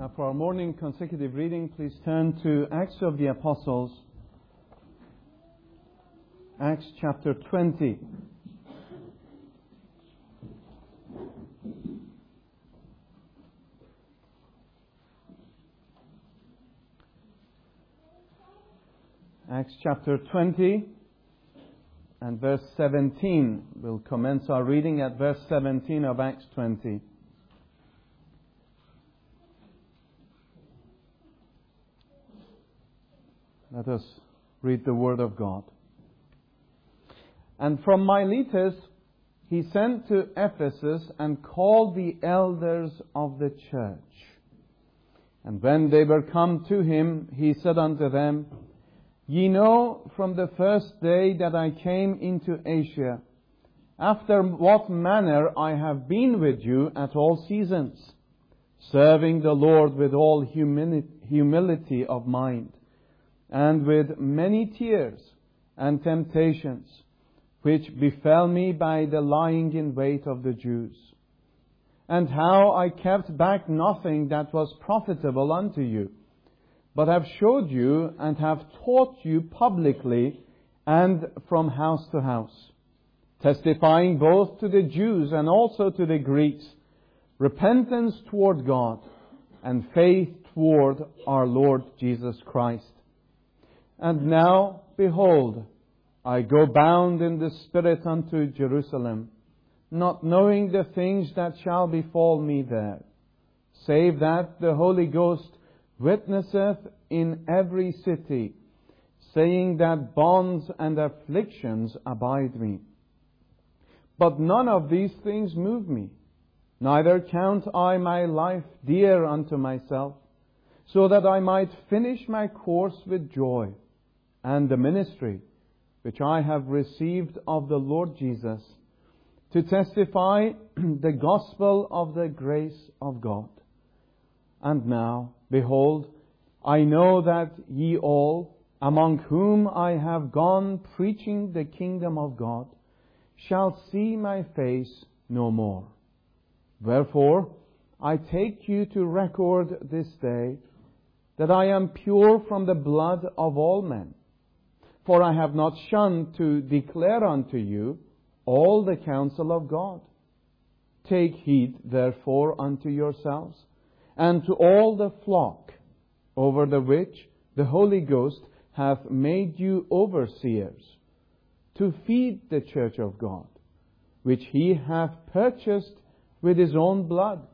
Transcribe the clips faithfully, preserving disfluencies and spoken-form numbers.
Now for our morning consecutive reading, please turn to Acts of the Apostles, Acts chapter twenty. Acts chapter twenty and verse seventeen. We'll commence our reading at verse seventeen of Acts twenty. Let us read the Word of God. And from Miletus he sent to Ephesus and called the elders of the church. And when they were come to him, he said unto them, Ye know from the first day that I came into Asia, after what manner I have been with you at all seasons, serving the Lord with all humili- humility of mind, and with many tears and temptations, which befell me by the lying in wait of the Jews, and how I kept back nothing that was profitable unto you, but have showed you and have taught you publicly and from house to house, testifying both to the Jews and also to the Greeks, repentance toward God and faith toward our Lord Jesus Christ. And now, behold, I go bound in the Spirit unto Jerusalem, not knowing the things that shall befall me there, save that the Holy Ghost witnesseth in every city, saying that bonds and afflictions abide me. But none of these things move me, neither count I my life dear unto myself, so that I might finish my course with joy, and the ministry which I have received of the Lord Jesus, to testify the gospel of the grace of God. And now, behold, I know that ye all, among whom I have gone preaching the kingdom of God, shall see my face no more. Wherefore, I take you to record this day, that I am pure from the blood of all men. For I have not shunned to declare unto you all the counsel of God. Take heed therefore unto yourselves, and to all the flock, over the which the Holy Ghost hath made you overseers, to feed the church of God, which he hath purchased with his own blood.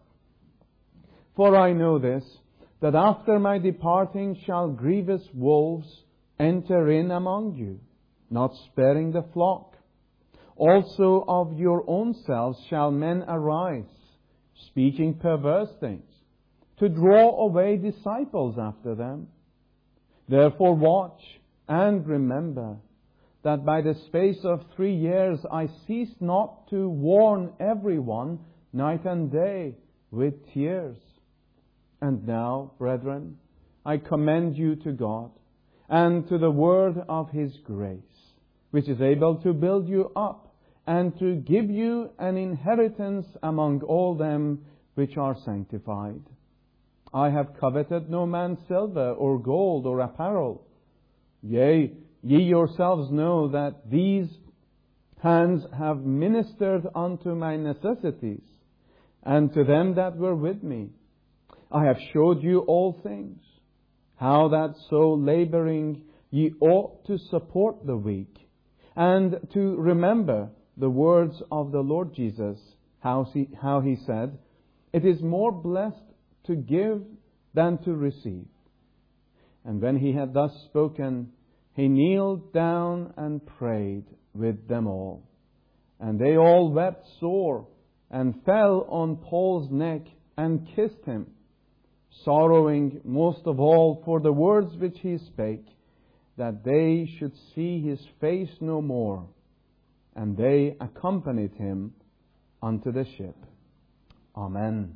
For I know this, that after my departing shall grievous wolves enter in among you, not sparing the flock. Also of your own selves shall men arise, speaking perverse things, to draw away disciples after them. Therefore watch and remember that by the space of three years I ceased not to warn everyone night and day with tears. And now, brethren, I commend you to God, and to the word of His grace, which is able to build you up, and to give you an inheritance among all them which are sanctified. I have coveted no man's silver or gold or apparel. Yea, ye yourselves know that these hands have ministered unto my necessities, and to them that were with me. I have showed you all things, how that so laboring ye ought to support the weak, and to remember the words of the Lord Jesus, how he, how he said, It is more blessed to give than to receive. And when he had thus spoken, he kneeled down and prayed with them all. And they all wept sore, and fell on Paul's neck, and kissed him, sorrowing most of all for the words which he spake, that they should see his face no more. And they accompanied him unto the ship. Amen.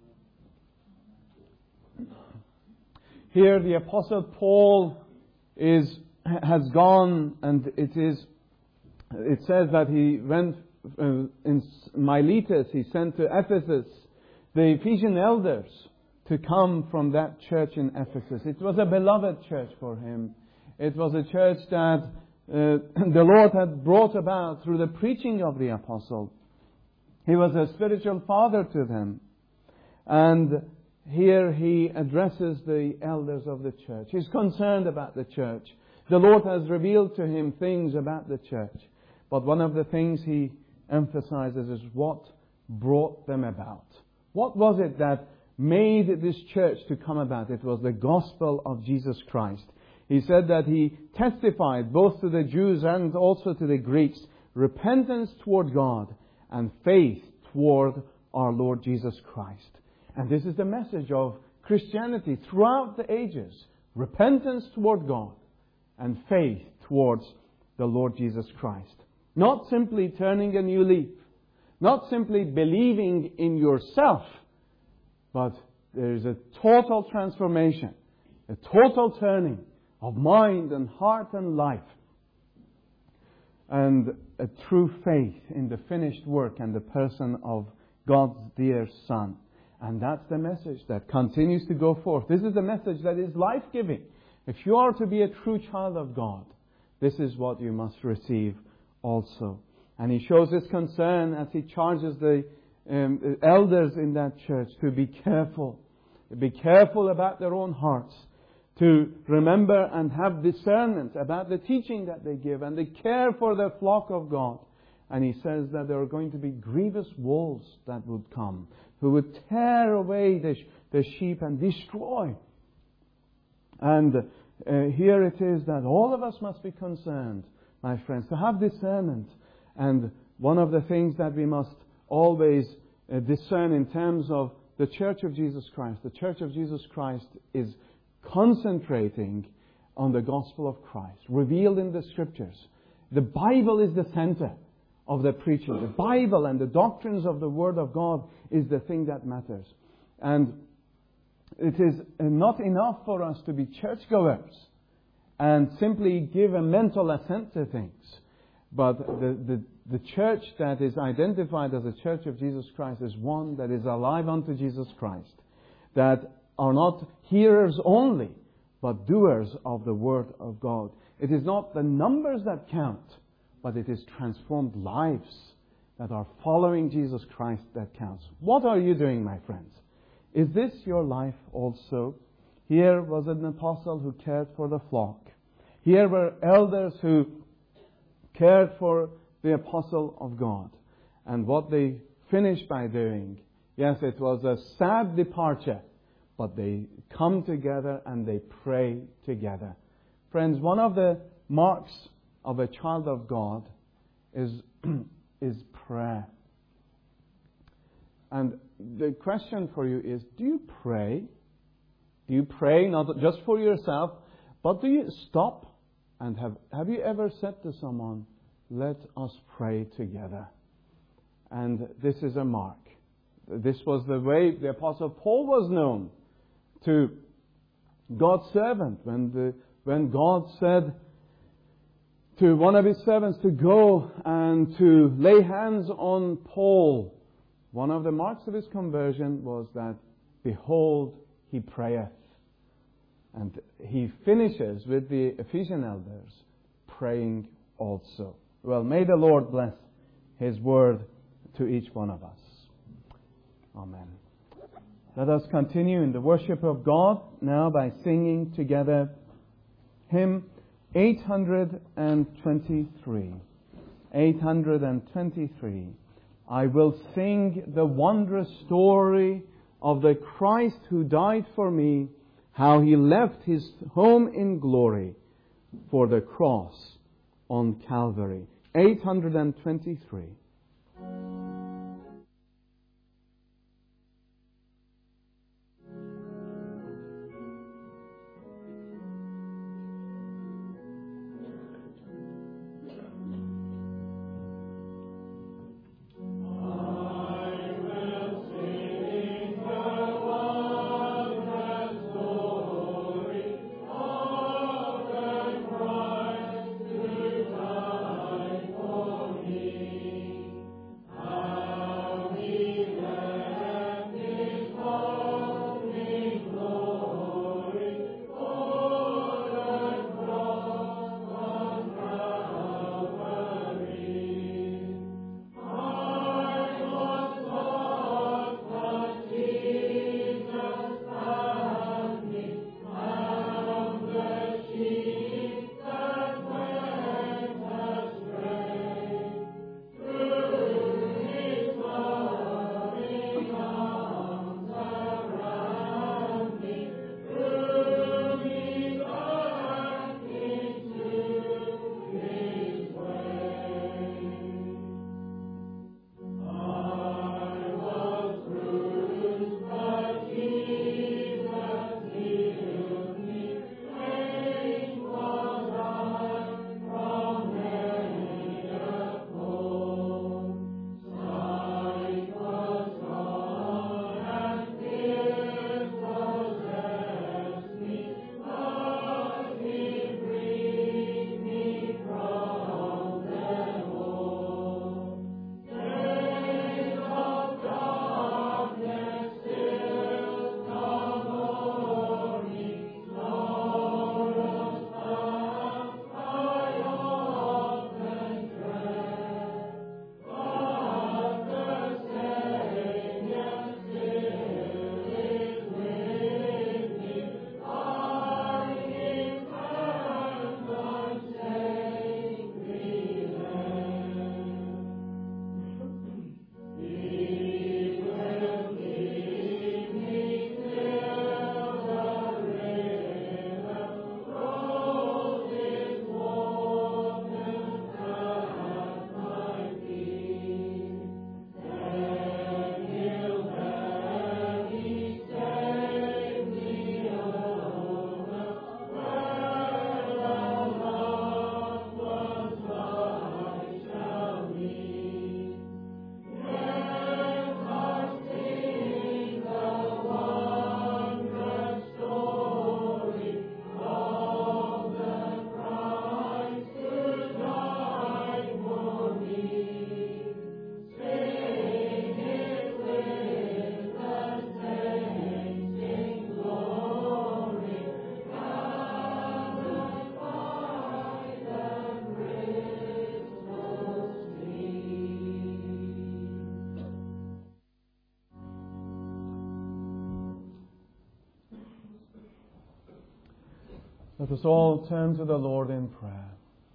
Here the Apostle Paul is has gone, and it is it says that he went uh, in Miletus, he sent to Ephesus the Ephesian elders to come from that church in Ephesus. It was a beloved church for him. It was a church that uh, the Lord had brought about through the preaching of the apostle. He was a spiritual father to them. And here he addresses the elders of the church. He's concerned about the church. The Lord has revealed to him things about the church. But one of the things he emphasizes is what brought them about. What was it that made this church to come about? It was the gospel of Jesus Christ. He said that he testified both to the Jews and also to the Greeks, repentance toward God and faith toward our Lord Jesus Christ. And this is the message of Christianity throughout the ages. Repentance toward God and faith towards the Lord Jesus Christ. Not simply turning a new leaf. Not simply believing in yourself. But there is a total transformation. A total turning of mind and heart and life. And a true faith in the finished work and the person of God's dear Son. And that's the message that continues to go forth. This is the message that is life-giving. If you are to be a true child of God, this is what you must receive also. And he shows his concern as he charges the um, elders in that church to be careful. Be careful about their own hearts. To remember and have discernment about the teaching that they give and the care for the flock of God. And he says that there are going to be grievous wolves that would come, who would tear away the, the sheep and destroy. And uh, here it is that all of us must be concerned, my friends, to have discernment. And one of the things that we must always uh, discern in terms of the Church of Jesus Christ. The Church of Jesus Christ is concentrating on the gospel of Christ, revealed in the Scriptures. The Bible is the center of the preaching. The Bible and the doctrines of the Word of God is the thing that matters. And it is not enough for us to be churchgoers and simply give a mental assent to things. But the, the, the church that is identified as a Church of Jesus Christ is one that is alive unto Jesus Christ. That are not hearers only, but doers of the Word of God. It is not the numbers that count, but it is transformed lives that are following Jesus Christ that counts. What are you doing, my friends? Is this your life also? Here was an apostle who cared for the flock. Here were elders who cared for the apostle of God. And what they finished by doing, yes, it was a sad departure, but they come together and they pray together. Friends, one of the marks of a child of God is, is prayer. And the question for you is, do you pray? Do you pray not just for yourself, but do you stop and have, have you ever said to someone, let us pray together? And this is a mark. This was the way the Apostle Paul was known to God's servant. When the, when God said to one of his servants to go and to lay hands on Paul, one of the marks of his conversion was that, behold, he prayeth. And he finishes with the Ephesian elders praying also. Well, may the Lord bless His word to each one of us. Amen. Let us continue in the worship of God now by singing together hymn eight hundred twenty-three. eight hundred twenty-three. I will sing the wondrous story of the Christ who died for me, how He left His home in glory for the cross on Calvary. eight hundred twenty-three. Me. Let us all turn to the Lord in prayer.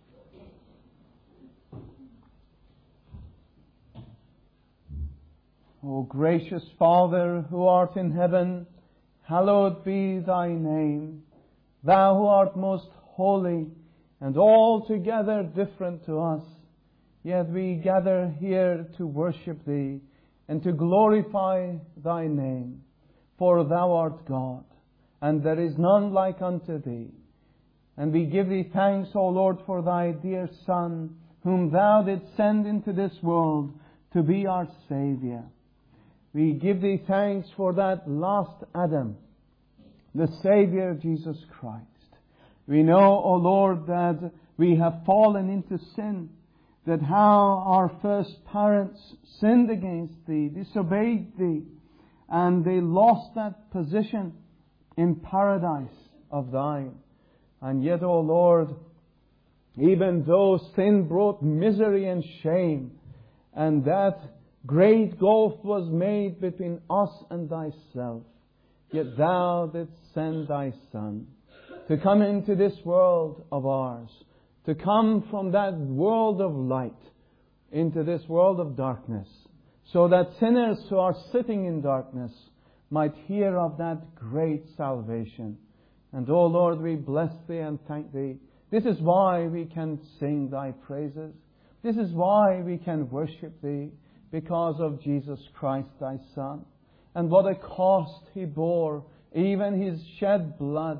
O gracious Father, who art in heaven, hallowed be thy name. Thou who art most holy and altogether different to us, yet we gather here to worship thee and to glorify thy name. For thou art God, and there is none like unto thee. And we give thee thanks, O Lord, for thy dear Son, whom thou didst send into this world to be our Saviour. We give thee thanks for that last Adam, the Saviour Jesus Christ. We know, O Lord, that we have fallen into sin, that how our first parents sinned against thee, disobeyed thee, and they lost that position in paradise of thine. And yet, O Lord, even though sin brought misery and shame, and that great gulf was made between us and thyself, yet thou didst send thy Son to come into this world of ours, to come from that world of light into this world of darkness, so that sinners who are sitting in darkness might hear of that great salvation. And, O Lord, we bless thee and thank thee. This is why we can sing thy praises. This is why we can worship thee, because of Jesus Christ thy Son. And what a cost he bore, even his shed blood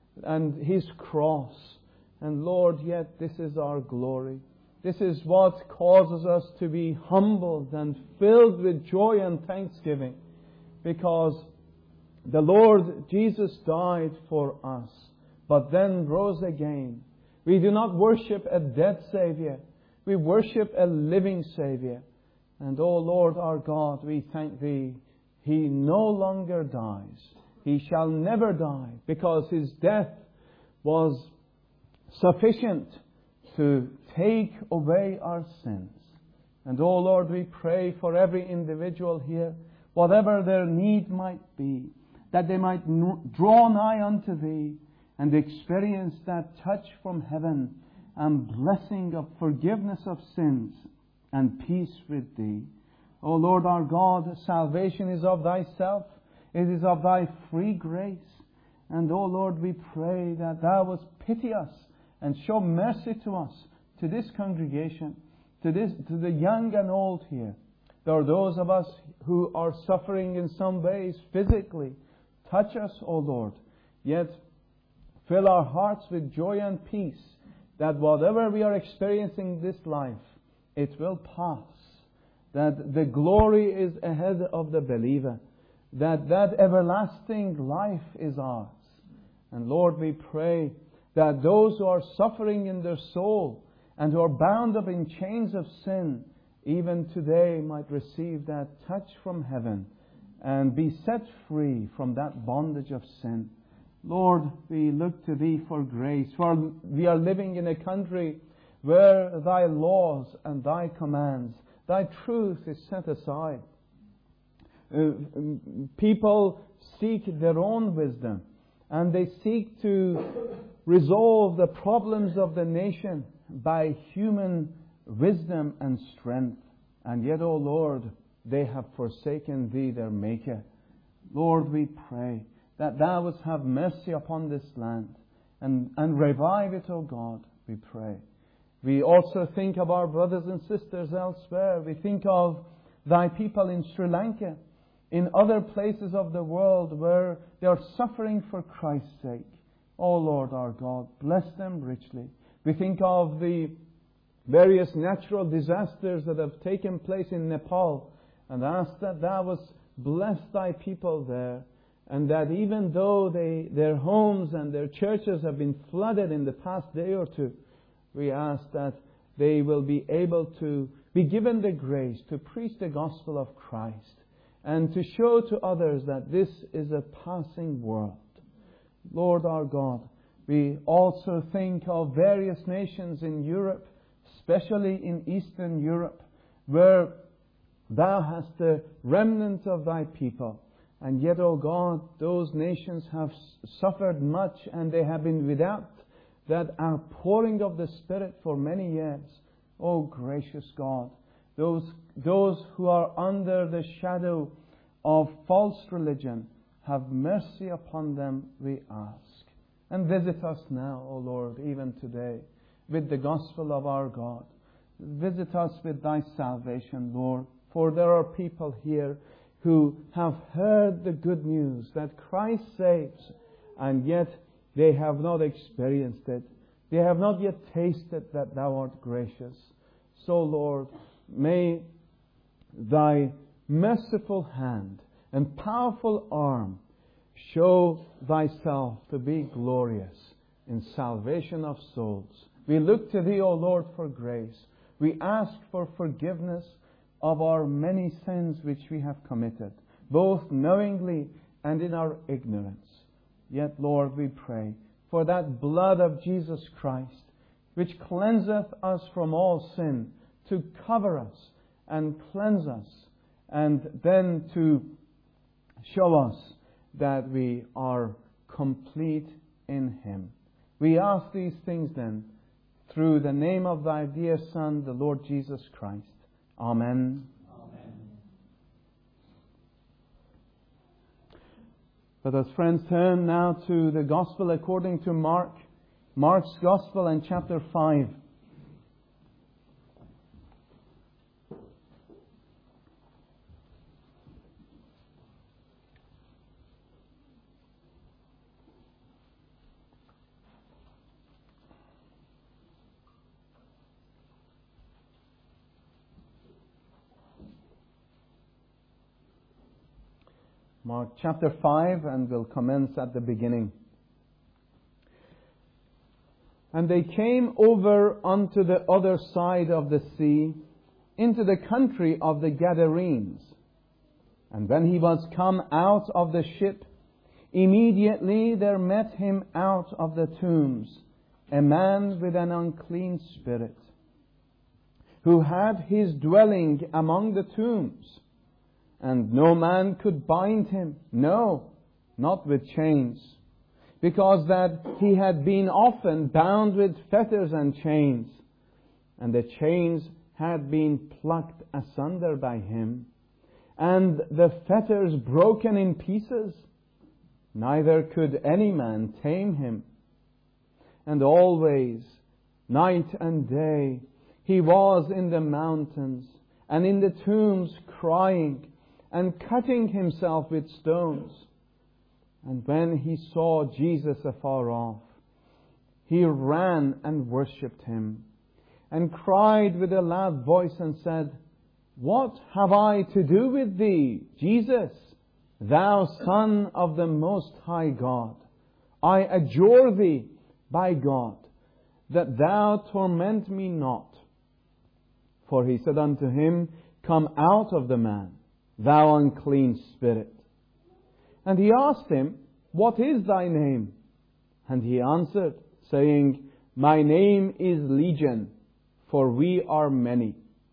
and his cross. And Lord, yet this is our glory. This is what causes us to be humbled and filled with joy and thanksgiving, because the Lord Jesus died for us, but then rose again. We do not worship a dead Saviour. We worship a living Saviour. And, O Lord our God, we thank thee. He no longer dies. He shall never die, because his death was sufficient to take away our sins. And, O Lord, we pray for every individual here, whatever their need might be, that they might draw nigh unto thee and experience that touch from heaven and blessing of forgiveness of sins and peace with thee. O Lord our God, salvation is of thyself. It is of thy free grace. And, O Lord, we pray that thou wouldst pity us and show mercy to us, to this congregation, to this, to the young and old here. There are those of us who are suffering in some ways physically. Touch us, O Lord, yet fill our hearts with joy and peace, that whatever we are experiencing in this life, it will pass. That the glory is ahead of the believer. That that everlasting life is ours. And Lord, we pray that those who are suffering in their soul and who are bound up in chains of sin, even today might receive that touch from heaven and be set free from that bondage of sin. Lord, we look to thee for grace. For we are living in a country where thy laws and thy commands, thy truth is set aside. Uh, people seek their own wisdom, and they seek to resolve the problems of the nation by human wisdom and strength. And yet, O Lord, they have forsaken thee, their Maker. Lord, we pray that thou wouldst have mercy upon this land and, and revive it, O God, we pray. We also think of our brothers and sisters elsewhere. We think of thy people in Sri Lanka, in other places of the world where they are suffering for Christ's sake. O Lord our God, bless them richly. We think of the various natural disasters that have taken place in Nepal, and ask that thou wouldst bless thy people there, and that even though they, their homes and their churches have been flooded in the past day or two, we ask that they will be able to be given the grace to preach the gospel of Christ and to show to others that this is a passing world. Lord our God, we also think of various nations in Europe, especially in Eastern Europe, where thou hast the remnant of thy people. And yet, O God, those nations have suffered much, and they have been without that outpouring of the Spirit for many years. Oh, gracious God, those, those who are under the shadow of false religion, have mercy upon them, we ask. And visit us now, O Lord, even today, with the gospel of our God. Visit us with Thy salvation, Lord, for there are people here who have heard the good news that Christ saves, and yet they have not experienced it. They have not yet tasted that Thou art gracious. So, Lord, may Thy merciful hand and powerful arm show Thyself to be glorious in salvation of souls. We look to Thee, O Lord, for grace. We ask for forgiveness of our many sins which we have committed, both knowingly and in our ignorance. Yet, Lord, we pray for that blood of Jesus Christ, which cleanseth us from all sin, to cover us and cleanse us, and then to show us that we are complete in Him. We ask these things then through the name of Thy dear Son, the Lord Jesus Christ. Amen. Amen. Let us, friends, turn now to the Gospel according to Mark. Mark's Gospel and chapter five. Mark chapter five, and we'll commence at the beginning. And they came over unto the other side of the sea, into the country of the Gadarenes. And when he was come out of the ship, immediately there met him out of the tombs a man with an unclean spirit, who had his dwelling among the tombs. And no man could bind him, no, not with chains, because that he had been often bound with fetters and chains, and the chains had been plucked asunder by him, and the fetters broken in pieces. Neither could any man tame him. And always, night and day, he was in the mountains and in the tombs crying, and cutting himself with stones. And when he saw Jesus afar off, he ran and worshipped Him, and cried with a loud voice and said, What have I to do with Thee, Jesus, Thou Son of the Most High God? I adjure Thee by God, that Thou torment me not. For he said unto him, Come out of the man, thou unclean spirit. And he asked him, What is thy name? And he answered, saying, My name is Legion, for we are many.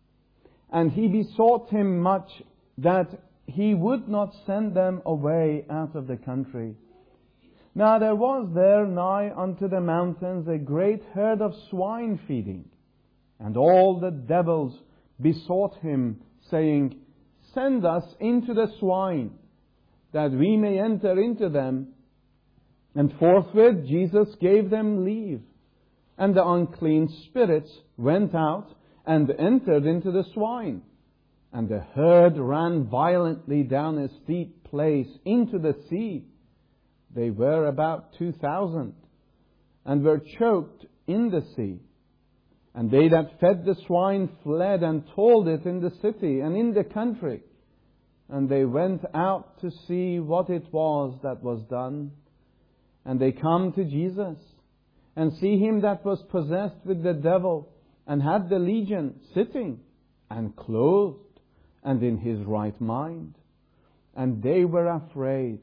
And he besought him much that he would not send them away out of the country. Now there was there nigh unto the mountains a great herd of swine feeding. And all the devils besought him, saying, Send us into the swine, that we may enter into them. And forthwith Jesus gave them leave. And the unclean spirits went out and entered into the swine. And the herd ran violently down a steep place into the sea. They were about two thousand, and were choked in the sea. And they that fed the swine fled and told it in the city and in the country. And they went out to see what it was that was done. And they come to Jesus, and see him that was possessed with the devil, and had the legion, sitting, and clothed, and in his right mind. And they were afraid.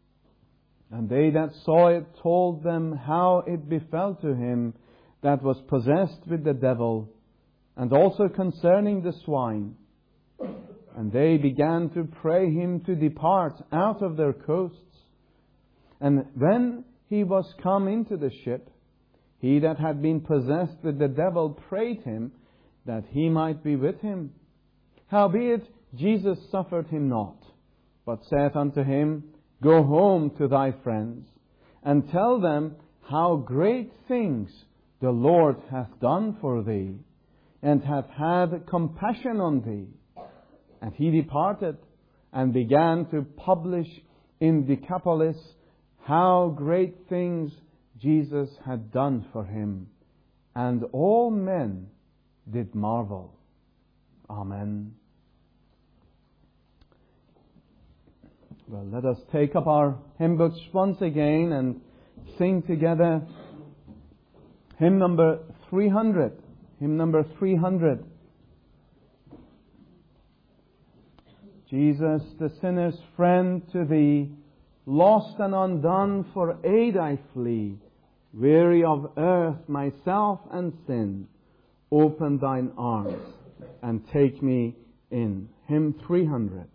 And they that saw it told them how it befell to him that was possessed with the devil, and also concerning the swine. And they began to pray him to depart out of their coasts. And when he was come into the ship, he that had been possessed with the devil prayed him that he might be with him. Howbeit Jesus suffered him not, but saith unto him, Go home to thy friends, and tell them how great things the Lord hath done for thee, and hath had compassion on thee. And he departed, and began to publish in Decapolis how great things Jesus had done for him. And all men did marvel. Amen. Well, let us take up our hymn books once again and sing together hymn number three hundred. Hymn number three hundred. Jesus, the sinner's friend, to Thee, lost and undone, for aid I flee. Weary of earth, myself and sin, open Thine arms and take me in. Hymn three hundred.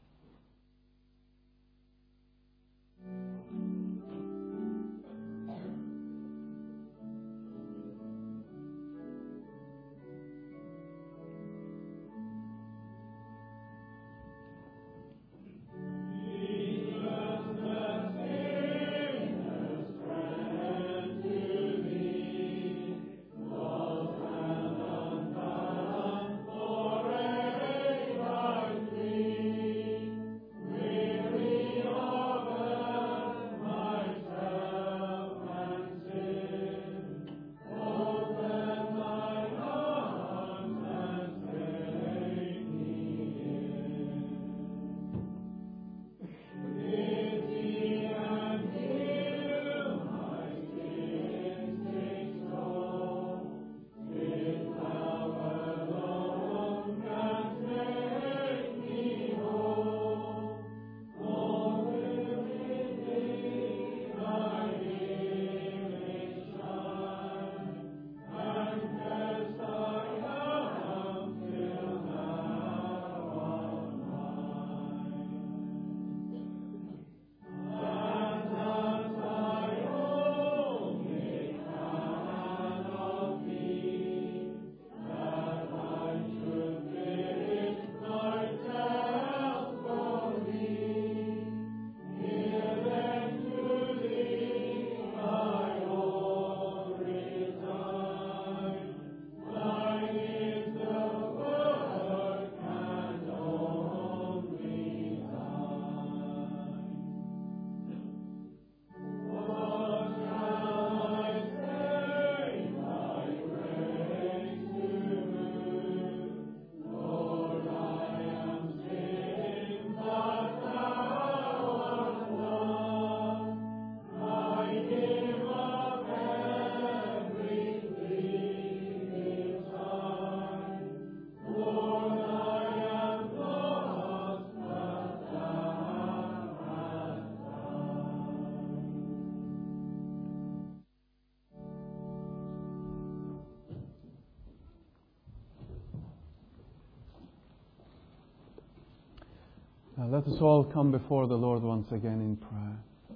Now let us all come before the Lord once again in prayer.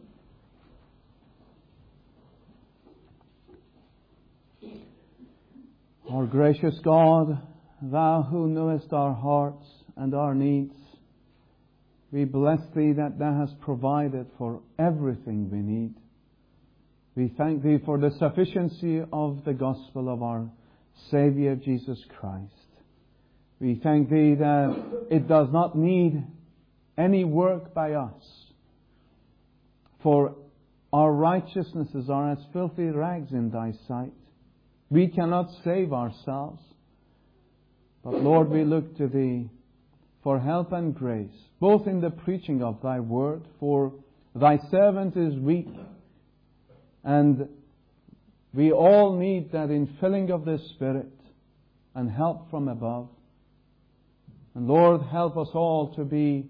Our gracious God, Thou who knowest our hearts and our needs, we bless Thee that Thou hast provided for everything we need. We thank Thee for the sufficiency of the gospel of our Saviour Jesus Christ. We thank Thee that it does not need any work by us, for our righteousnesses are as filthy rags in Thy sight. We cannot save ourselves. But Lord, we look to Thee for help and grace, both in the preaching of Thy word, for Thy servant is weak, and we all need that infilling of the Spirit and help from above. And Lord, help us all to be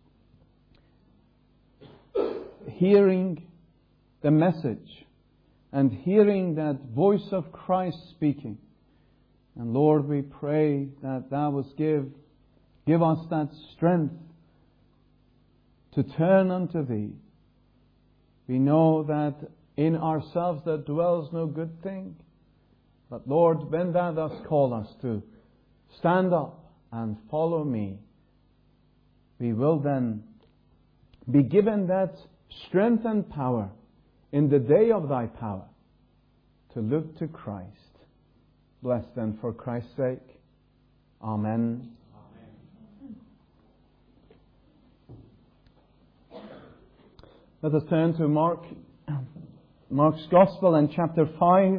hearing the message and hearing that voice of Christ speaking. And Lord, we pray that Thou wouldst give, give us that strength to turn unto Thee. We know that in ourselves that dwells no good thing. But Lord, when Thou dost call us to stand up and follow me, we will then be given that strength and power in the day of Thy power to look to Christ. Bless them for Christ's sake. Amen. Amen. Let us turn to Mark, Mark's Gospel and chapter five.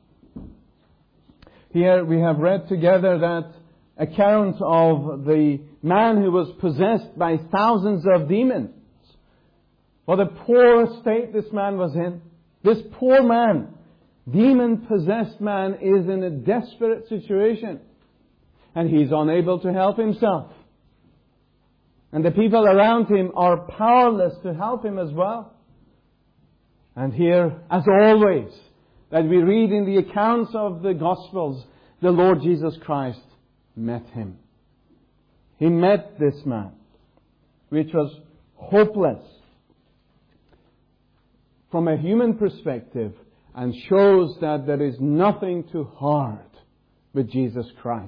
Here we have read together that account of the man who was possessed by thousands of demons. What a poor state this man was in. This poor man, demon-possessed man, is in a desperate situation. And he's unable to help himself. And the people around him are powerless to help him as well. And here, as always, that we read in the accounts of the Gospels, the Lord Jesus Christ met him. He met this man, which was hopeless from a human perspective, and shows that there is nothing too hard with Jesus Christ.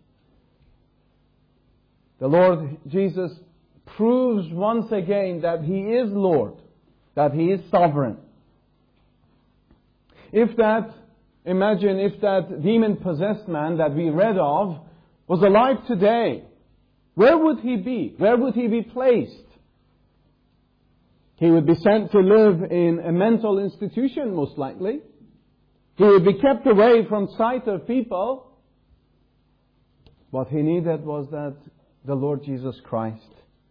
The Lord Jesus proves once again that He is Lord, that He is sovereign. If that, imagine if that demon-possessed man that we read of was alive today, where would he be? Where would he be placed? He would be sent to live in a mental institution, most likely. He would be kept away from sight of people. What he needed was that the Lord Jesus Christ.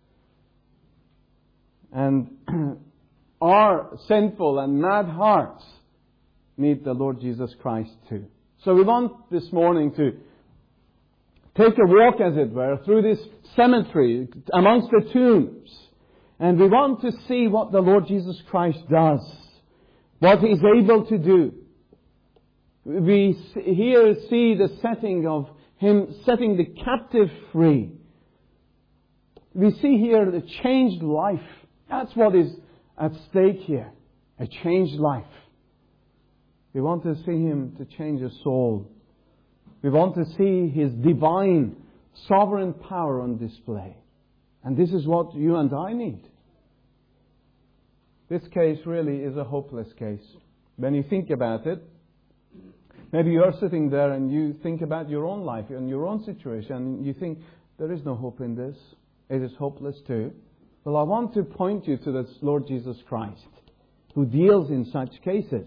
And our sinful and mad hearts need the Lord Jesus Christ too. So we want this morning to take a walk, as it were, through this cemetery amongst the tombs. And we want to see what the Lord Jesus Christ does, what He's able to do. We here see the setting of Him setting the captive free. We see here the changed life. That's what is at stake here. A changed life. We want to see Him to change a soul. We want to see His divine, sovereign power on display. And this is what you and I need. This case really is a hopeless case. When you think about it, maybe you're sitting there and you think about your own life and your own situation, and you think, there is no hope in this. It is hopeless too. Well, I want to point you to the Lord Jesus Christ, who deals in such cases.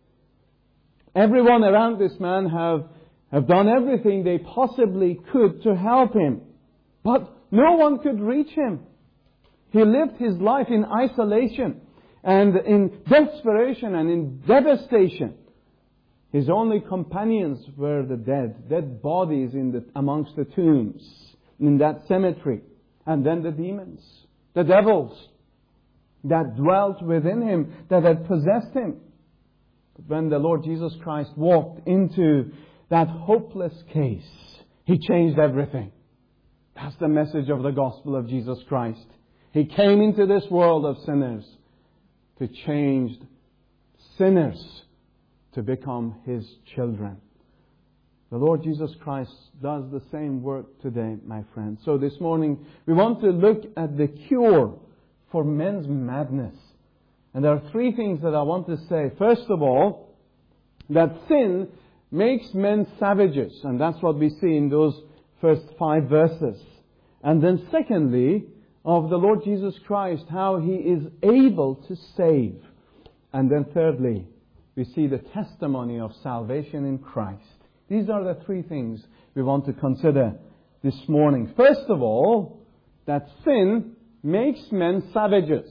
Everyone around this man have, have done everything they possibly could to help him. But no one could reach him. He lived his life in isolation and in desperation and in devastation. His only companions were the dead, dead bodies in the, amongst the tombs, in that cemetery. And then the demons, the devils that dwelt within him, that had possessed him. But when the Lord Jesus Christ walked into that hopeless case, He changed everything. That's the message of the gospel of Jesus Christ. He came into this world of sinners to change sinners to become His children. The Lord Jesus Christ does the same work today, my friends. So this morning, we want to look at the cure for men's madness. And there are three things that I want to say. First of all, that sin makes men savages. And that's what we see in those first five verses. And then secondly, of the Lord Jesus Christ, how He is able to save. And then thirdly, we see the testimony of salvation in Christ. These are the three things we want to consider this morning. First of all, that sin makes men savages.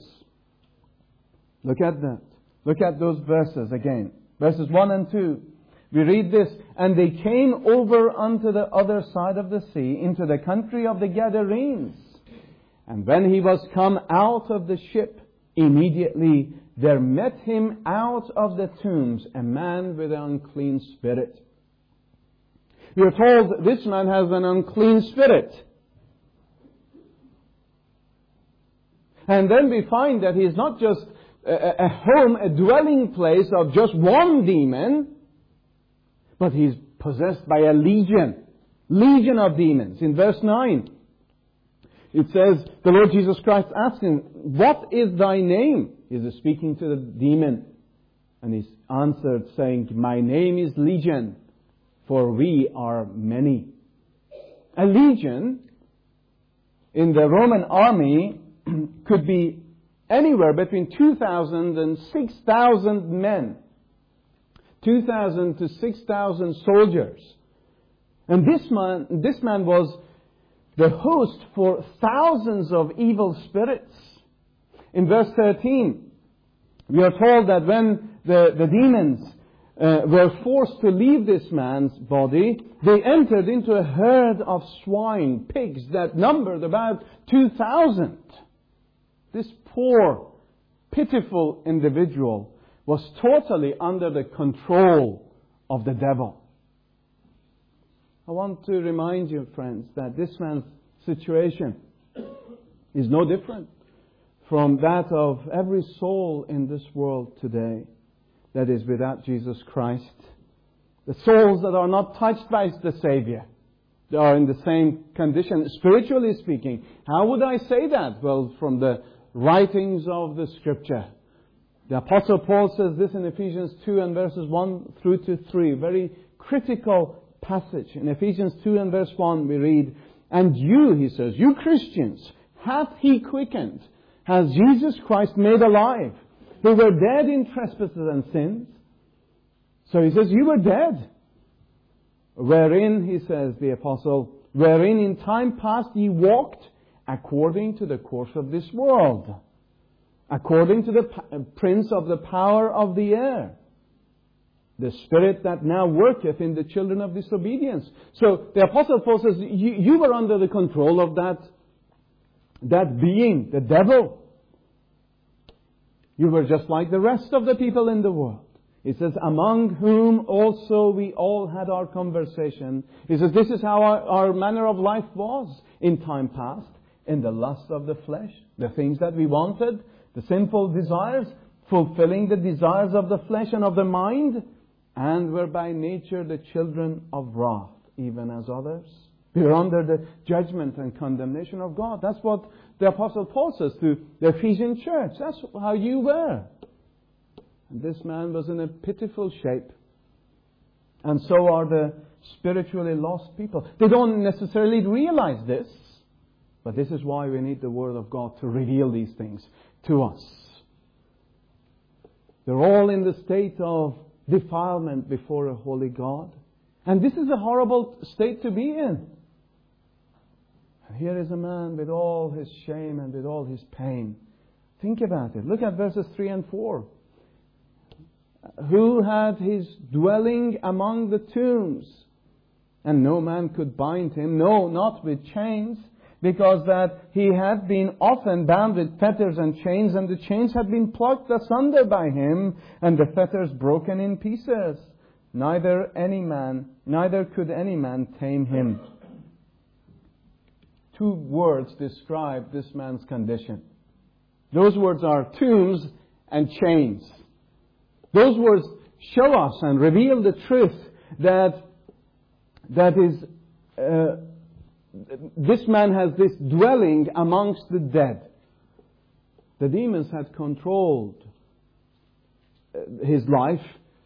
Look at that. Look at those verses again. Verses one and two. We read this, and they came over unto the other side of the sea, into the country of the Gadarenes. And when he was come out of the ship, immediately there met him out of the tombs a man with an unclean spirit. We are told this man has an unclean spirit. And then we find that he is not just a, a home, a dwelling place of just one demon, but he's possessed by a legion. Legion of demons. In verse nine, it says, the Lord Jesus Christ asked him, "What is thy name?" He's speaking to the demon. And he answered, saying, "My name is Legion, for we are many." A legion in the Roman army could be anywhere between two thousand and six thousand men. two thousand to six thousand soldiers. And this man, this man was the host for thousands of evil spirits. In verse thirteen, we are told that when the, the demons uh, were forced to leave this man's body, they entered into a herd of swine, pigs, that numbered about two thousand. This poor, pitiful individual was totally under the control of the devil. I want to remind you, friends, that this man's situation is no different from that of every soul in this world today that is without Jesus Christ. The souls that are not touched by the Savior, they are in the same condition, spiritually speaking. How would I say that? Well, from the writings of the Scripture. The Apostle Paul says this in Ephesians two and verses one through to three. Very critical passage. In Ephesians two and verse one we read, "And you," he says, "you Christians, hath He quickened, has Jesus Christ made alive, who were dead in trespasses and sins." So he says, you were dead. "Wherein," he says, the Apostle, "wherein in time past ye walked according to the course of this world, according to the prince of the power of the air, the spirit that now worketh in the children of disobedience." So the Apostle Paul says, you, you were under the control of that, that being, the devil. You were just like the rest of the people in the world. It says, "Among whom also we all had our conversation." He says, this is how our, our manner of life was in time past, in the lust of the flesh, the things that we wanted, the sinful desires, fulfilling the desires of the flesh and of the mind, and were by nature the children of wrath, even as others. We are under the judgment and condemnation of God. That's what the Apostle Paul says to the Ephesian church. That's how you were. And this man was in a pitiful shape. And so are the spiritually lost people. They don't necessarily realize this, but this is why we need the Word of God to reveal these things to us. They're all in the state of defilement before a holy God. And this is a horrible state to be in. And here is a man with all his shame and with all his pain. Think about it. Look at verses three and four. "Who had his dwelling among the tombs, and no man could bind him, no, not with chains, because that he had been often bound with fetters and chains, and the chains had been plucked asunder by him, and the fetters broken in pieces. Neither any man, neither could any man tame him." Two words describe this man's condition. Those words are tombs and chains. Those words show us and reveal the truth that that is uh, this man has this dwelling amongst the dead. The demons had controlled his life,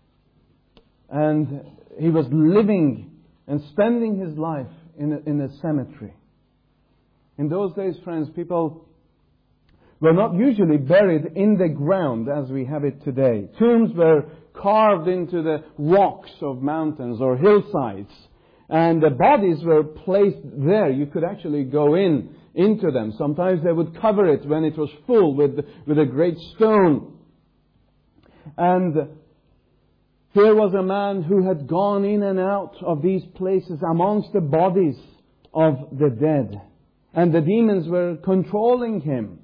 and he was living and spending his life in a, in a cemetery. In those days, friends, people were not usually buried in the ground as we have it today. Tombs were carved into the rocks of mountains or hillsides, and the bodies were placed there. You could actually go in into them. Sometimes they would cover it when it was full with, with a great stone. And here was a man who had gone in and out of these places amongst the bodies of the dead. And the demons were controlling him.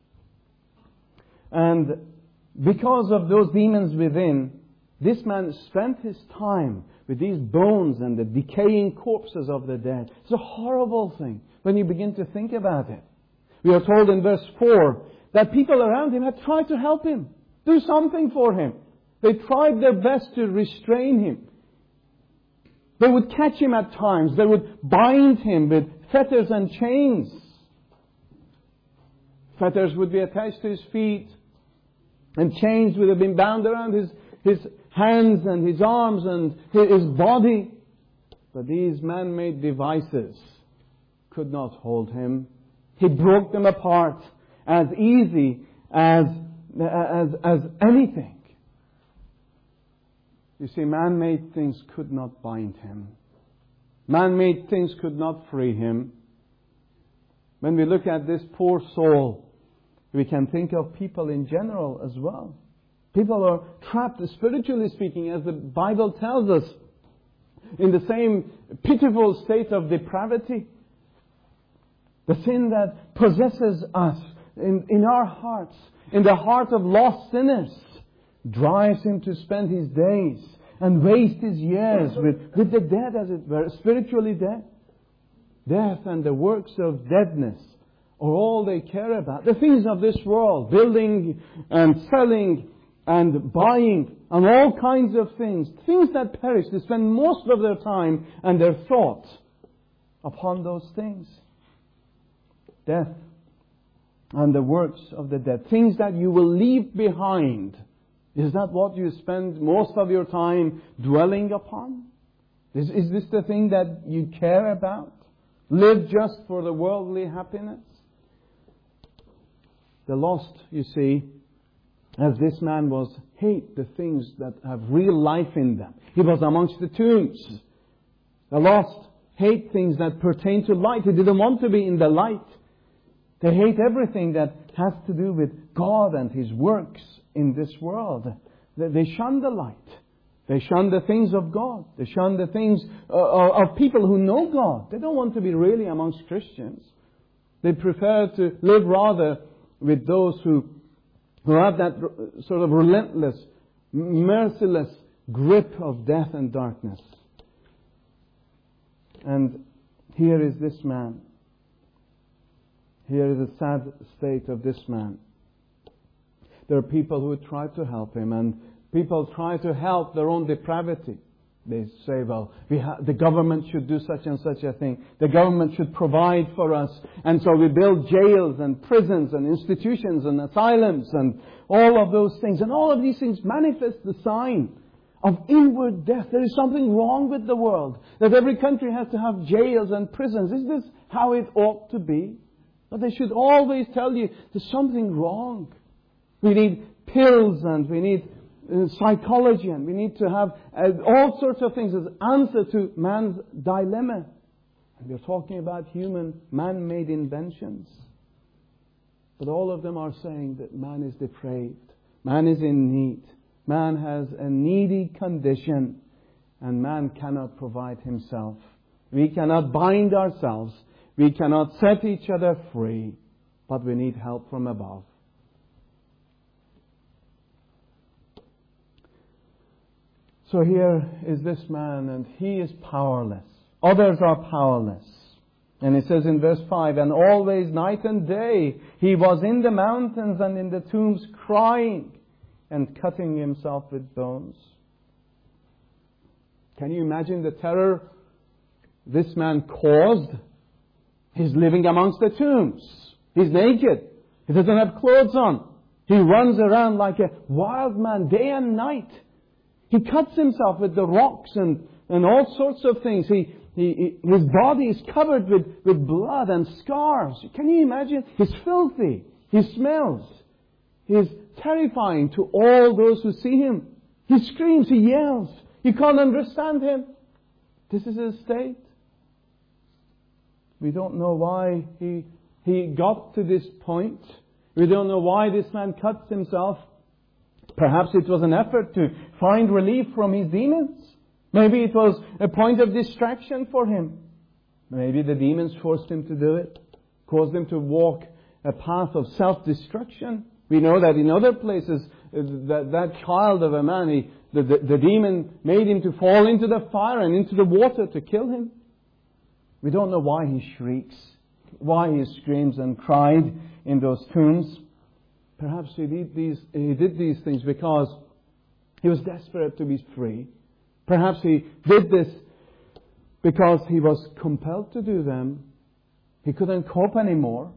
And because of those demons within, this man spent his time with these bones and the decaying corpses of the dead. It's a horrible thing when you begin to think about it. We are told in verse four that people around him had tried to help him. Do something for him. They tried their best to restrain him. They would catch him at times. They would bind him with fetters and chains. Fetters would be attached to his feet, and chains would have been bound around his, his hands and his arms and his body. But these man-made devices could not hold him. He broke them apart as easy as, as, as anything. You see, man-made things could not bind him. Man-made things could not free him. When we look at this poor soul, we can think of people in general as well. People are trapped, spiritually speaking, as the Bible tells us, in the same pitiful state of depravity. The sin that possesses us in, in our hearts, in the heart of lost sinners, drives him to spend his days and waste his years with, with the dead, as it were, spiritually dead. Death and the works of deadness are all they care about. The things of this world, building and selling and buying and all kinds of things. Things that perish. They spend most of their time and their thoughts upon those things. Death and the works of the dead. Things that you will leave behind. Is that what you spend most of your time dwelling upon? Is, is this the thing that you care about? Live just for the worldly happiness? The lost, you see, as this man was, hate the things that have real life in them. He was amongst the tombs. The lost hate things that pertain to light. He didn't want to be in the light. They hate everything that has to do with God and His works in this world. They shun the light. They shun the things of God. They shun the things of people who know God. They don't want to be really amongst Christians. They prefer to live rather with those who, who have that sort of relentless, merciless grip of death and darkness. And here is this man. Here is the sad state of this man. There are people who try to help him, and people try to help their own depravity. They say, well, we ha- the government should do such and such a thing. The government should provide for us. And so we build jails and prisons and institutions and asylums and all of those things. And all of these things manifest the sign of inward death. There is something wrong with the world. That every country has to have jails and prisons. Is this how it ought to be? But they should always tell you there's something wrong. We need pills and we need uh, psychology and we need to have uh, all sorts of things as answer to man's dilemma. And we're talking about human, man-made inventions. But all of them are saying that man is depraved. Man is in need. Man has a needy condition. And man cannot provide himself. We cannot bind ourselves. We cannot set each other free. But we need help from above. So here is this man, and he is powerless. Others are powerless. And it says in verse five, and always night and day he was in the mountains and in the tombs crying and cutting himself with bones. Can you imagine the terror this man caused? He's living amongst the tombs. He's naked. He doesn't have clothes on. He runs around like a wild man day and night. He cuts himself with the rocks and, and all sorts of things. He, he, his body is covered with, with blood and scars. Can you imagine? He's filthy. He smells. He's terrifying to all those who see him. He screams. He yells. You can't understand him. This is his state. We don't know why he, he got to this point. We don't know why this man cuts himself. Perhaps it was an effort to find relief from his demons. Maybe it was a point of distraction for him. Maybe the demons forced him to do it, caused him to walk a path of self-destruction. We know that in other places, that, that child of a man, he, the, the, the demon made him to fall into the fire and into the water to kill him. We don't know why he shrieks, why he screams and cried in those tombs. Perhaps he did these, he did these things because he was desperate to be free. Perhaps he did this because he was compelled to do them. He couldn't cope anymore.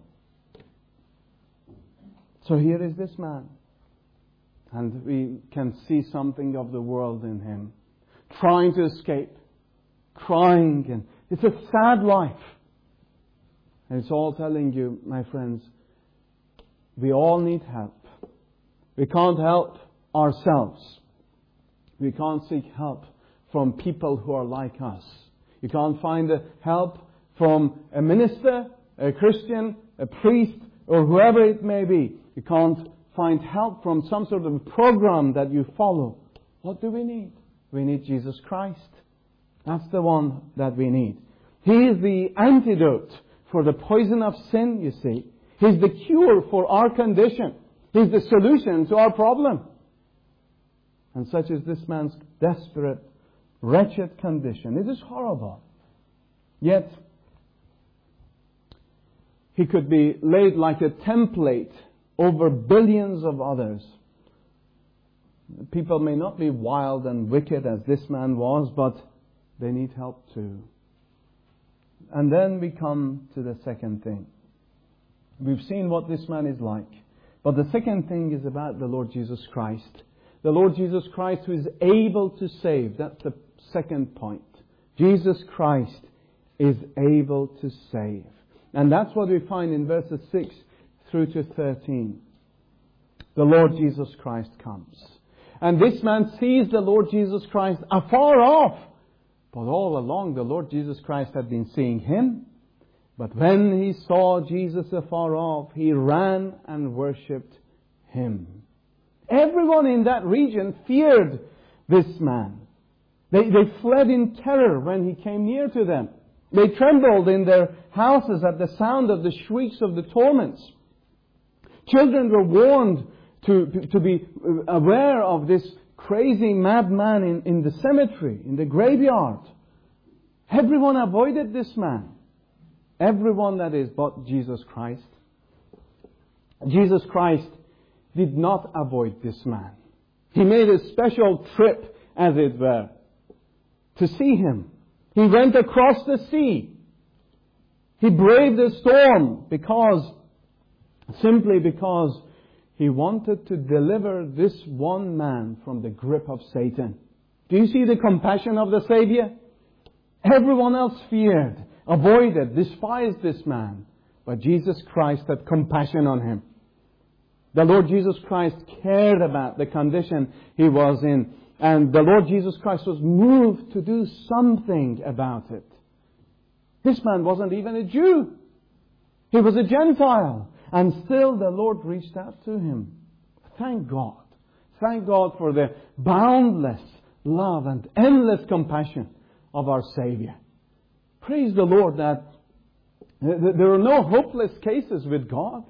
So here is this man. And we can see something of the world in him. Trying to escape. Crying. And it's a sad life. And it's all telling you, my friends, we all need help. We can't help ourselves. We can't seek help from people who are like us. You can't find help from a minister, a Christian, a priest, or whoever it may be. You can't find help from some sort of program that you follow. What do we need? We need Jesus Christ. That's the one that we need. He is the antidote for the poison of sin, you see. He's the cure for our condition. He's the solution to our problem. And such is this man's desperate, wretched condition. It is horrible. Yet, he could be laid like a template over billions of others. People may not be wild and wicked as this man was, but they need help too. And then we come to the second thing. We've seen what this man is like. But the second thing is about the Lord Jesus Christ. The Lord Jesus Christ who is able to save. That's the second point. Jesus Christ is able to save. And that's what we find in verses six through to thirteen. The Lord Jesus Christ comes. And this man sees the Lord Jesus Christ afar off. But all along the Lord Jesus Christ had been seeing him. But when he saw Jesus afar off, he ran and worshipped him. Everyone in that region feared this man. They, they fled in terror when he came near to them. They trembled in their houses at the sound of the shrieks of the torments. Children were warned to, to be aware of this crazy madman in, in the cemetery, in the graveyard. Everyone avoided this man. Everyone, that is, but Jesus Christ. Jesus Christ did not avoid this man. He made a special trip, as it were, to see him. He went across the sea. He braved the storm because, simply because he wanted to deliver this one man from the grip of Satan. Do you see the compassion of the Savior? Everyone else feared, avoided, despised this man. But Jesus Christ had compassion on him. The Lord Jesus Christ cared about the condition he was in. And the Lord Jesus Christ was moved to do something about it. This man wasn't even a Jew. He was a Gentile. And still the Lord reached out to him. Thank God. Thank God for the boundless love and endless compassion of our Savior. Praise the Lord that there are no hopeless cases with God.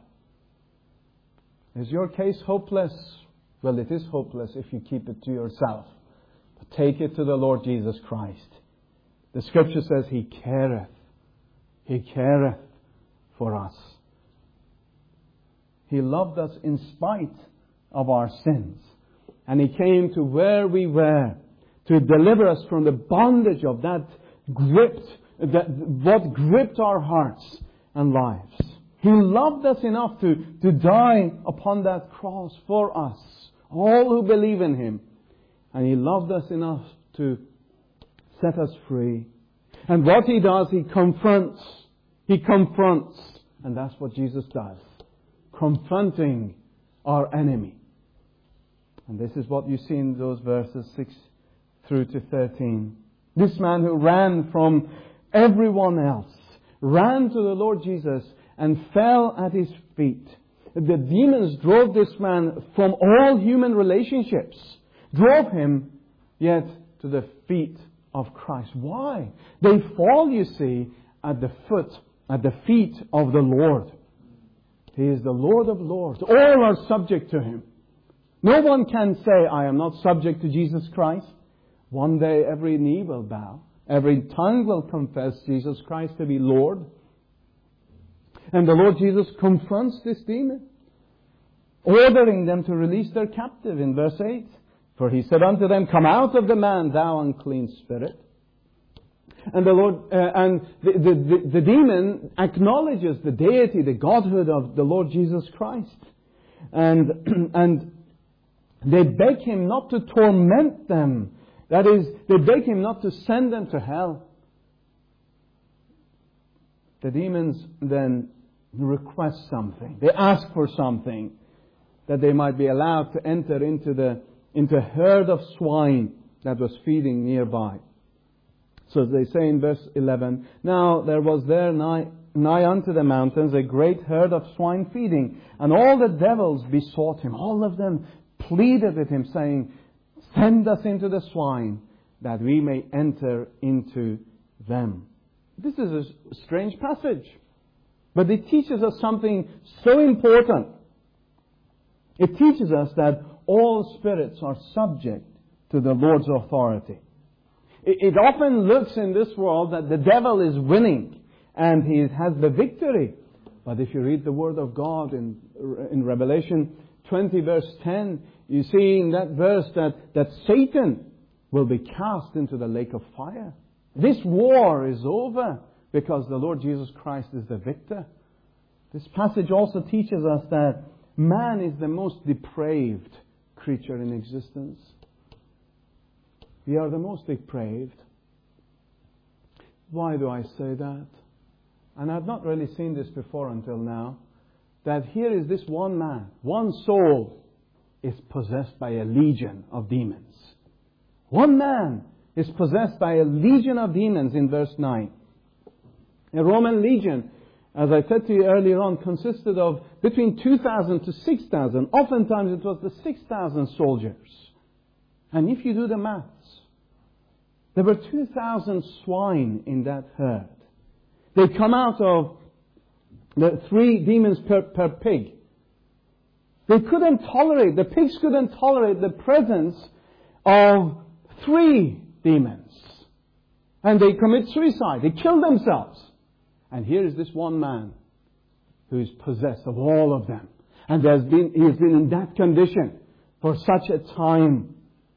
Is your case hopeless? Well, it is hopeless if you keep it to yourself. But take it to the Lord Jesus Christ. The Scripture says He careth. He careth for us. He loved us in spite of our sins. And He came to where we were to deliver us from the bondage of that gripped, that what gripped our hearts and lives. He loved us enough to, to die upon that cross for us, all who believe in Him. And He loved us enough to set us free. And what He does, He confronts. He confronts. And that's what Jesus does. Confronting our enemy. And this is what you see in those verses six through to thirteen. This man who ran from everyone else, ran to the Lord Jesus and fell at His feet. The demons drove this man from all human relationships. Drove him yet to the feet of Christ. Why? They fall, you see, at the foot, at the feet of the Lord. He is the Lord of Lords. All are subject to Him. No one can say, I am not subject to Jesus Christ. One day every knee will bow. Every tongue will confess Jesus Christ to be Lord. And the Lord Jesus confronts this demon. ordering them to release their captive in verse eight. For he said unto them, Come out of the man, thou unclean spirit. And the Lord, uh, and the, the, the, the demon acknowledges the deity, the godhood of the Lord Jesus Christ. And, and they beg him not to torment them. That is, they beg him not to send them to hell. The demons then request something. They ask for something, that they might be allowed to enter into the into a herd of swine that was feeding nearby. So they say in verse eleven, Now there was there nigh, nigh unto the mountains a great herd of swine feeding, and all the devils besought him. All of them pleaded with him, saying, Send us into the swine, that we may enter into them. This is a strange passage, but it teaches us something so important. It teaches us that all spirits are subject to the Lord's authority. It often looks in this world that the devil is winning and he has the victory. But if you read the Word of God in, in Revelation twenty verse ten, you see in that verse that, that Satan will be cast into the lake of fire. This war is over because the Lord Jesus Christ is the victor. This passage also teaches us that man is the most depraved creature in existence. We are the most depraved. Why do I say that? And I've not really seen this before until now. That here is this one man, one soul is possessed by a legion of demons. One man is possessed by a legion of demons in verse nine. A Roman legion, as I said to you earlier on, consisted of between two thousand to six thousand. Oftentimes it was the six thousand soldiers. And if you do the maths, there were two thousand swine in that herd. They come out of the three demons per, per pig. They couldn't tolerate, the pigs couldn't tolerate the presence of three demons. And they commit suicide. They kill themselves. And here is this one man who is possessed of all of them. And there's been, he has been in that condition for such a time.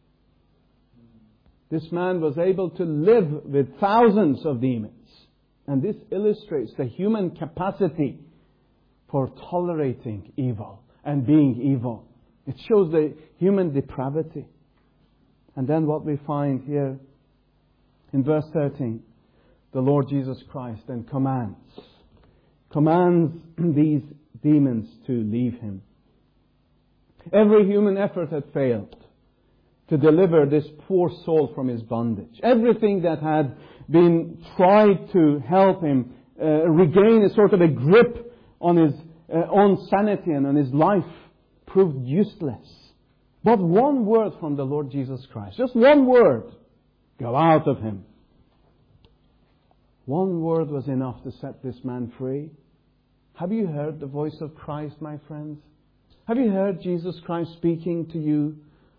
This man was able to live with thousands of demons. And this illustrates the human capacity for tolerating evil and being evil. It shows the human depravity. And then what we find here in verse thirteen, the Lord Jesus Christ then commands, commands these demons to leave him. Every human effort had failed to deliver this poor soul from his bondage. Everything that had been tried to help him uh, regain a sort of a grip on his uh, own sanity and on his life proved useless. But one word from the Lord Jesus Christ, just one word, go out of him. One word was enough to set this man free. Have you heard the voice of Christ, my friends? Have you heard Jesus Christ speaking to you?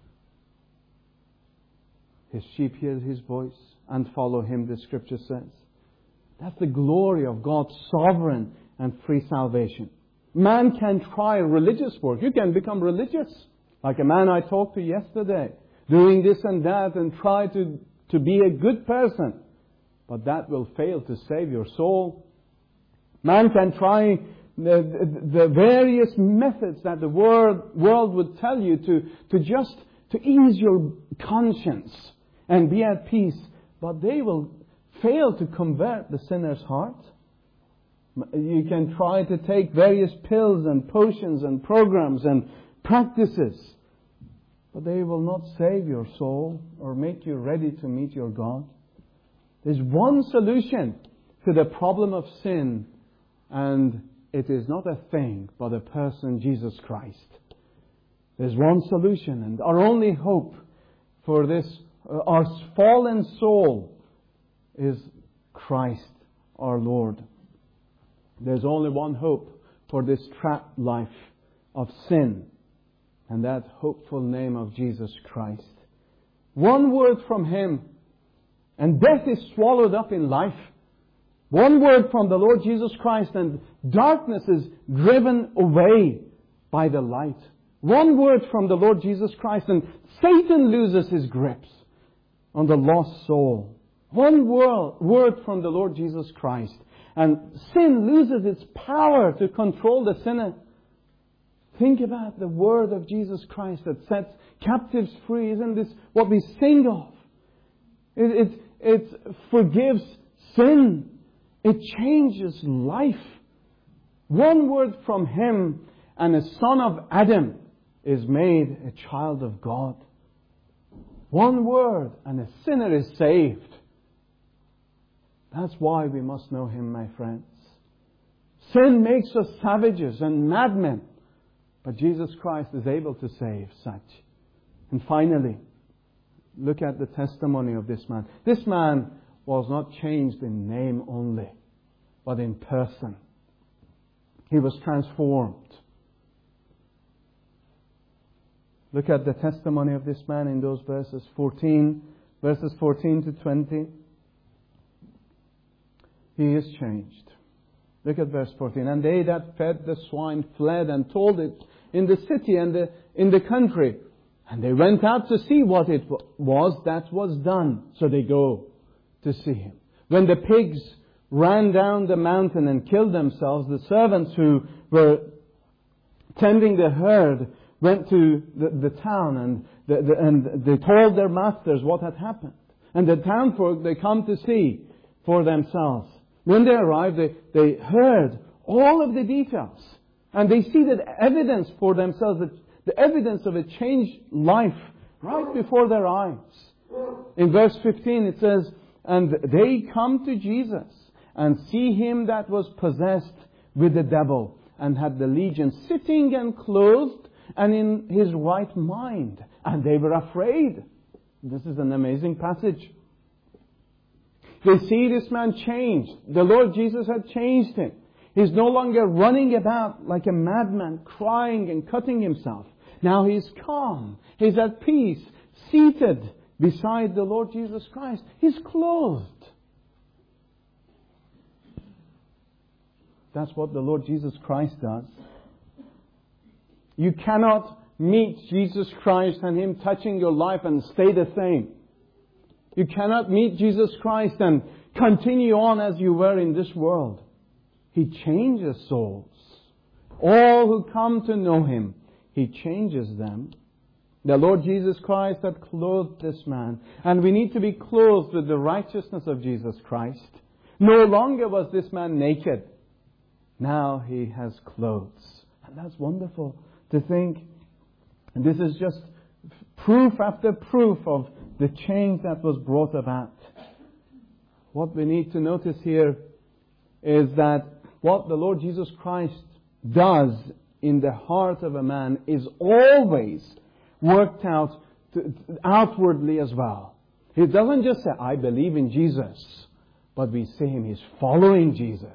His sheep hear his voice and follow him, the Scripture says. That's the glory of God's sovereign and free salvation. Man can try religious work. You can become religious. Like a man I talked to yesterday, doing this and that and try to, to be a good person. But that will fail to save your soul. Man can try the, the, the various methods that the world, world would tell you to, to just to ease your conscience and be at peace. But they will fail to convert the sinner's heart. You can try to take various pills and potions and programs and practices, but they will not save your soul or make you ready to meet your God. There's one solution to the problem of sin, and it is not a thing, but a person, Jesus Christ. There's one solution, and our only hope for this, uh, our fallen soul, is Christ, our Lord. There's only one hope for this trapped life of sin, and that hopeful name of Jesus Christ. One word from Him, and death is swallowed up in life. One word from the Lord Jesus Christ, and darkness is driven away by the light One word from the Lord Jesus Christ and Satan loses his grips on the lost soul. One word, word from the Lord Jesus Christ and sin loses its power to control the sinner. Think about the word of Jesus Christ that sets captives free. Isn't this what we sing of? It, it, it forgives sin. It changes life. One word from Him and a son of Adam is made a child of God. One word and a sinner is saved. That's why we must know Him, my friends. Sin makes us savages and madmen. But Jesus Christ is able to save such. And finally, look at the testimony of this man. This man was not changed in name only, but in person. He was transformed. Look at the testimony of this man in those verses fourteen, verses fourteen to twenty. He is changed. Look at verse fourteen. And they that fed the swine fled and told it in the city and the, in the country. And they went out to see what it was that was done. So they go to see him. When the pigs ran down the mountain and killed themselves, the servants who were tending the herd went to the, the town and, the, the, and they told their masters what had happened. And the townfolk, they come to see for themselves. When they arrived, they, they heard all of the details. And they see the evidence for themselves, the, the evidence of a changed life right before their eyes. In verse fifteen it says, and they come to Jesus and see him that was possessed with the devil and had the legion sitting and clothed and in his right mind. And they were afraid. This is an amazing passage. They see this man changed. The Lord Jesus had changed him. He's no longer running about like a madman, crying and cutting himself. Now he's calm. He's at peace, seated beside the Lord Jesus Christ. He's clothed. That's what the Lord Jesus Christ does. You cannot meet Jesus Christ and Him touching your life and stay the same. You cannot meet Jesus Christ and continue on as you were in this world. He changes souls. All who come to know Him, He changes them. The Lord Jesus Christ had clothed this man. And we need to be clothed with the righteousness of Jesus Christ. No longer was this man naked. Now he has clothes. And that's wonderful to think. And this is just proof after proof of the change that was brought about. What we need to notice here is that what the Lord Jesus Christ does in the heart of a man is always worked out to, outwardly as well. He doesn't just say, I believe in Jesus, but we see him, he's following Jesus.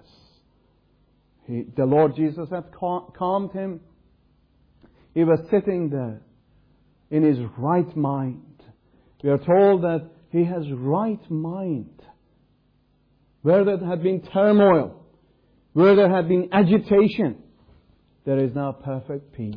He, the Lord Jesus had cal- calmed him. He was sitting there in his right mind. We are told that he has right mind. Where there had been turmoil, where there had been agitation, there is now perfect peace.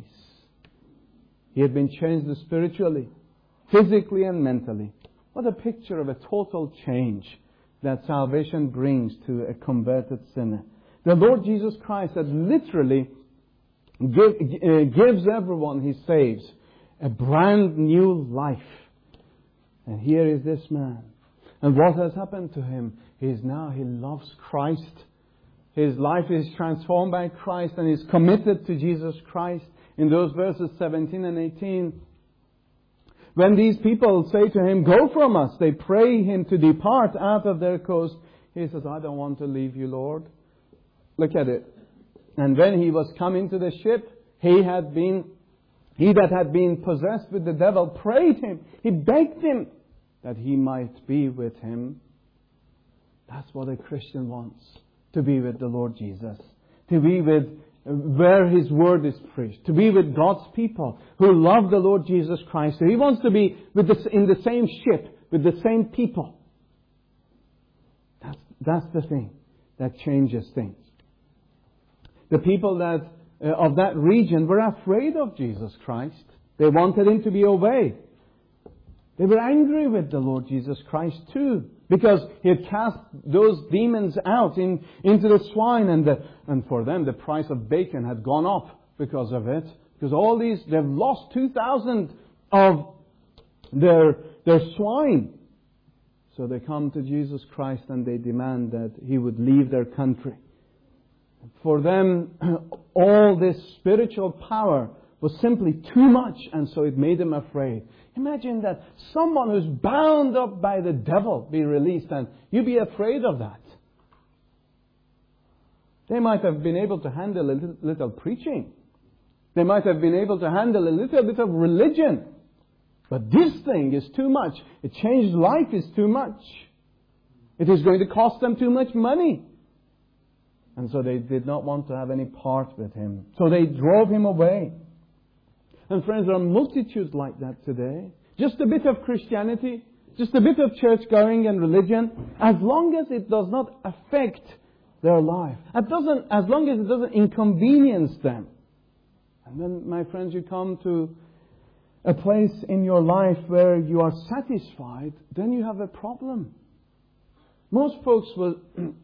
He had been changed spiritually, physically and mentally. What a picture of a total change that salvation brings to a converted sinner. The Lord Jesus Christ that literally give, uh, gives everyone He saves a brand new life. And here is this man. And what has happened to him is now he loves Christ. His life is transformed by Christ and is committed to Jesus Christ. In those verses seventeen and eighteen, when these people say to him, go from us, they pray him to depart out of their coast. He says, I don't want to leave you, Lord. Look at it. And when he was come into the ship, he had been, he that had been possessed with the devil prayed him. He begged him that he might be with him. That's what a Christian wants. To be with the Lord Jesus. To be with where His Word is preached. To be with God's people who love the Lord Jesus Christ. He wants to be with the, in the same ship, with the same people. That's, that's the thing that changes things. The people that uh, of that region were afraid of Jesus Christ. They wanted Him to be obeyed. They were angry with the Lord Jesus Christ too, because He had cast those demons out in, into the swine, and the, and for them the price of bacon had gone up because of it. Because all these, they've lost two thousand of their, their swine. So they come to Jesus Christ and they demand that He would leave their country. For them, all this spiritual power was simply too much, and so it made them afraid. Imagine that someone who's bound up by the devil be released, and you be afraid of that. They might have been able to handle a little, little preaching. They might have been able to handle a little bit of religion. But this thing is too much. A changed life is too much. It is going to cost them too much money. And so they did not want to have any part with Him. So they drove Him away. And friends, there are multitudes like that today. Just a bit of Christianity, just a bit of church going and religion, as long as it does not affect their life, it doesn't, as long as it doesn't inconvenience them. And then, my friends, you come to a place in your life where you are satisfied, then you have a problem. Most folks will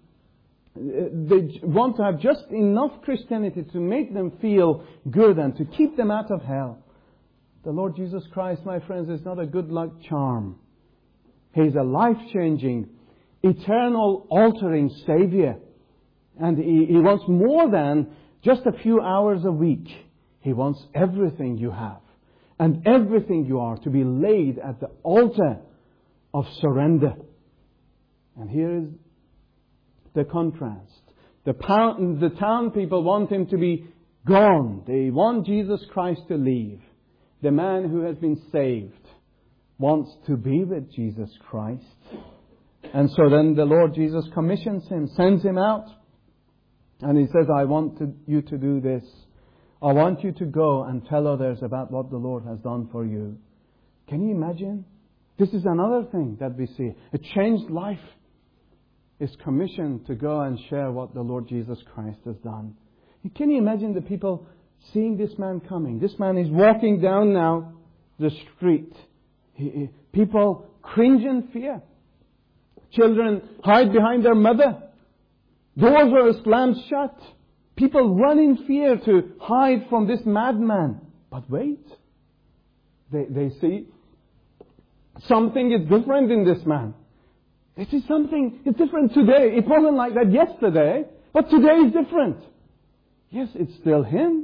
they want to have just enough Christianity to make them feel good and to keep them out of hell. The Lord Jesus Christ, my friends, is not a good luck charm. He is a life-changing, eternal, altering Savior. And He, he wants more than just a few hours a week. He wants everything you have and everything you are to be laid at the altar of surrender. And here is the contrast. The, pound, the town people want Him to be gone. They want Jesus Christ to leave. The man who has been saved wants to be with Jesus Christ. And so then the Lord Jesus commissions him, sends him out. And He says, I want to, you to do this. I want you to go and tell others about what the Lord has done for you. Can you imagine? This is another thing that we see. A changed life is commissioned to go and share what the Lord Jesus Christ has done. Can you imagine the people seeing this man coming? This man is walking down now the street. He, he, people cringe in fear. Children hide behind their mother. Doors are slammed shut. People run in fear to hide from this madman. But wait. They, they see something is different in this man. They see something is different today. It wasn't like that yesterday, but today is different. Yes, it's still him.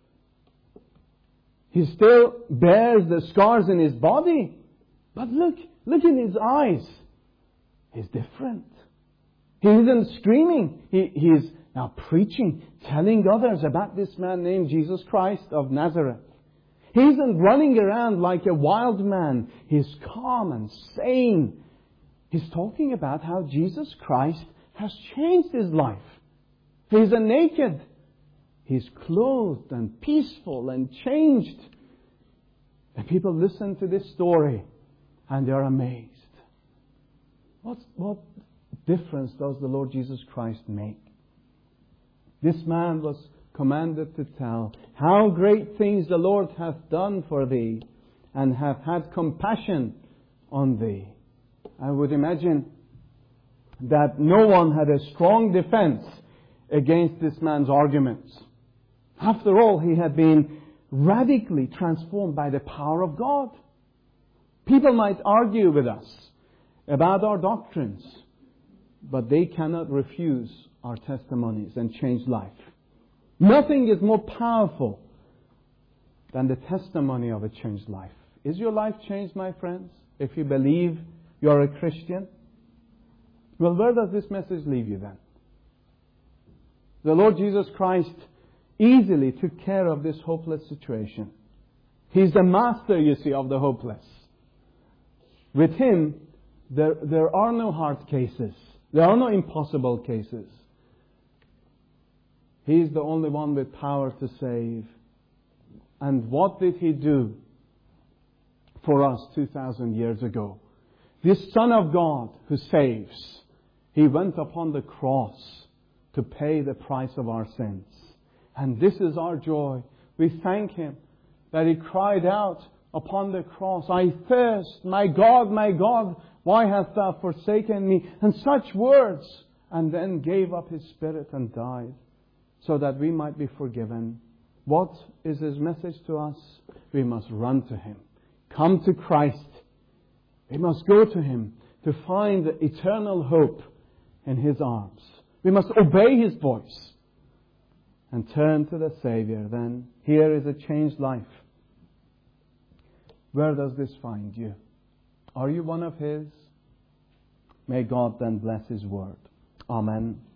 He still bears the scars in his body. But look, look in his eyes. He's different. He isn't screaming. He, he is now preaching, telling others about this man named Jesus Christ of Nazareth. He isn't running around like a wild man. He's calm and sane. He's talking about how Jesus Christ has changed his life. He's a naked. He's clothed and peaceful and changed. And people listen to this story and they're amazed. What, what difference does the Lord Jesus Christ make? This man was commanded to tell how great things the Lord hath done for thee and hath had compassion on thee. I would imagine that no one had a strong defense against this man's arguments. After all, he had been radically transformed by the power of God. People might argue with us about our doctrines, but they cannot refuse our testimonies and change life. Nothing is more powerful than the testimony of a changed life. Is your life changed, my friends? If you believe you are a Christian? Well, where does this message leave you then? The Lord Jesus Christ easily took care of this hopeless situation. He's the master, you see, of the hopeless. With Him, there, there are no hard cases. There are no impossible cases. He is the only one with power to save. And what did He do for us two thousand years ago? This Son of God who saves, He went upon the cross to pay the price of our sins. And this is our joy. We thank Him that He cried out upon the cross, I thirst, my God, my God, why hast Thou forsaken me? And such words. And then gave up His Spirit and died so that we might be forgiven. What is His message to us? We must run to Him. Come to Christ. We must go to Him to find the eternal hope in His arms. We must obey His voice and turn to the Savior. Then here is a changed life. Where does this find you? Are you one of His? May God then bless His word. Amen.